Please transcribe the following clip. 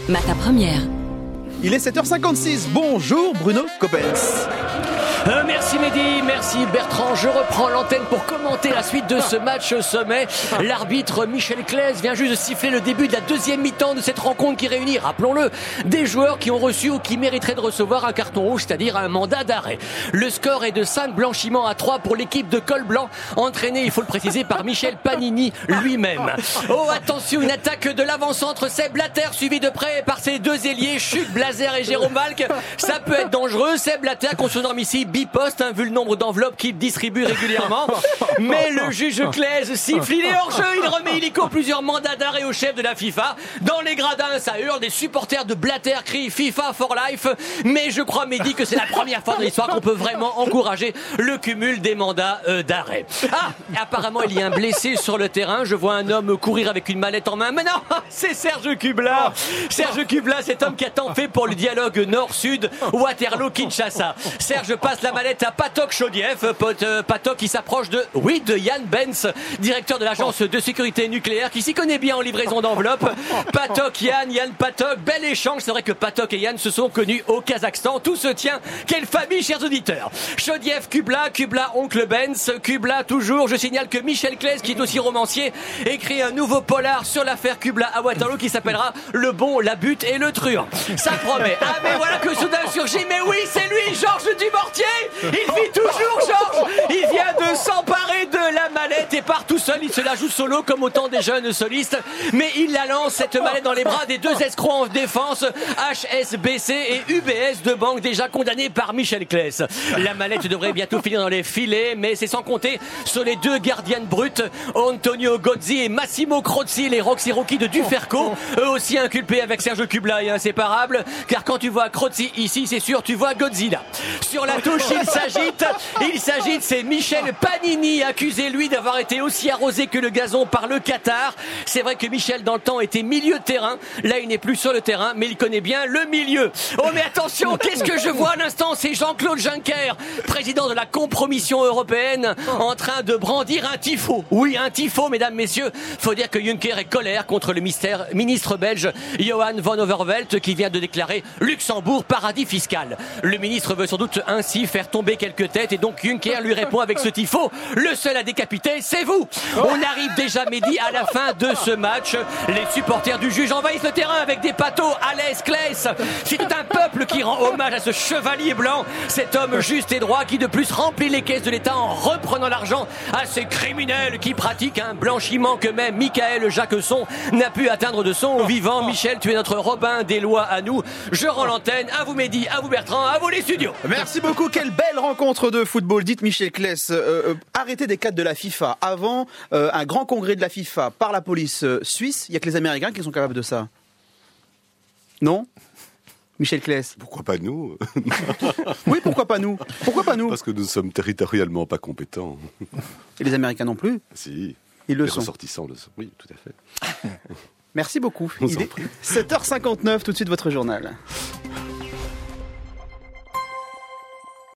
Matin Première. Il est 7h56. Bonjour Bruno Coppens. Merci Mehdi, merci Bertrand. Je reprends l'antenne pour commenter la suite de ce match sommet. L'arbitre Michel Claes vient juste de siffler le début de la deuxième mi-temps de cette rencontre qui réunit, rappelons-le, des joueurs qui ont reçu ou qui mériteraient de recevoir un carton rouge, c'est-à-dire un mandat d'arrêt. Le score est de 5 blanchiments à 3 pour l'équipe de col blanc, entraînée, il faut le préciser, par Michel Panini lui-même. Oh attention, une attaque de l'avant-centre, Seb Blatter, suivi de près par ses deux ailiers, Chut, Blazer et Jérôme Valk. Ça peut être dangereux. Seb Blatter qu'on se norme ici biposte, vu le nombre d'enveloppes qu'il distribue régulièrement. Mais le juge Claes siffle, il est hors jeu, il remet illico plusieurs mandats d'arrêt au chef de la FIFA. Dans les gradins, ça hurle, des supporters de Blatter crient FIFA for life. Mais je crois, Mehdi, que c'est la première fois dans l'histoire qu'on peut vraiment encourager le cumul des mandats d'arrêt. Ah, apparemment, il y a un blessé sur le terrain. Je vois un homme courir avec une mallette en main. Mais non, c'est Serge Kubla. Serge Kubla, cet homme qui a tant fait pour le dialogue nord-sud, Waterloo-Kinshasa. Serge passe la mallette à Patok Chodiev, Patok qui s'approche de Yann Benz, directeur de l'agence de sécurité nucléaire, qui s'y connaît bien en livraison d'enveloppes. Patok, Yann Patok, bel échange. C'est vrai que Patok et Yann se sont connus au Kazakhstan. Tout se tient. Quelle famille, chers auditeurs. Chodiev, Kubla, oncle Benz, Kubla toujours. Je signale que Michel Claes, qui est aussi romancier, écrit un nouveau polar sur l'affaire Kubla à Waterloo qui s'appellera Le Bon, la Butte et le Truand. Ça promet. Ah mais voilà que soudain surgit. Mais oui, c'est lui, Georges Dumortier. Il vit toujours, Georges. Il vient de s'emparer de la mallette et part tout seul. Il se la joue solo comme autant des jeunes solistes. Mais il la lance, cette mallette, dans les bras des deux escrocs en défense, HSBC et UBS, deux banques déjà condamnées par Michel Claes. La mallette devrait bientôt finir dans les filets, mais c'est sans compter sur les deux gardiens brutes, Antonio Gozzi et Massimo Crozzi, les Roxy Rookie de Duferco, eux aussi inculpés avec Serge Kubla et inséparables, car quand tu vois Crozzi ici, c'est sûr, tu vois Gozzi là. Sur la touche, il s'agite, c'est Michel Panini, accusé lui d'avoir été aussi arrosé que le gazon par le Qatar. C'est vrai que Michel dans le temps était milieu de terrain, là il n'est plus sur le terrain, mais il connaît bien le milieu. Oh mais attention, qu'est-ce que je vois à l'instant? C'est Jean-Claude Juncker, président de la compromission européenne, en train de brandir un tifo. Oui, un tifo, mesdames, messieurs. Faut dire que Juncker est colère contre le ministre belge Johan van Overvelt, qui vient de déclarer Luxembourg paradis fiscal. Le ministre veut sans doute ainsi faire tomber quelques têtes, et donc Juncker lui répond avec ce tifo: le seul à décapiter, c'est vous. On arrive déjà, Mehdi, à la fin de ce match. Les supporters du juge envahissent le terrain avec des pathos à l'aise Claes. C'est tout un peuple qui rend hommage à ce chevalier blanc, cet homme juste et droit qui de plus remplit les caisses de l'État en reprenant l'argent à ces criminels qui pratiquent un blanchiment que même Michael Jacquesson n'a pu atteindre de son vivant. Michel, tu es notre Robin des lois à nous. Je rends l'antenne. À vous Mehdi, à vous Bertrand, à vous les studios. Merci beaucoup. Quelle belle rencontre de football. Dites Michel Claes, arrêtez des cadres de la FIFA. Avant un grand congrès de la FIFA par la police suisse, il n'y a que les Américains qui sont capables de ça. Non ? Michel Claes. Pourquoi pas nous? Oui, pourquoi pas nous? Pourquoi pas nous? Parce que nous sommes territorialement pas compétents. Et les Américains non plus? Si. Ils le les sont. ressortissants le sont. Oui, tout à fait. Merci beaucoup. On Il s'en est prie. 7h59, tout de suite votre journal.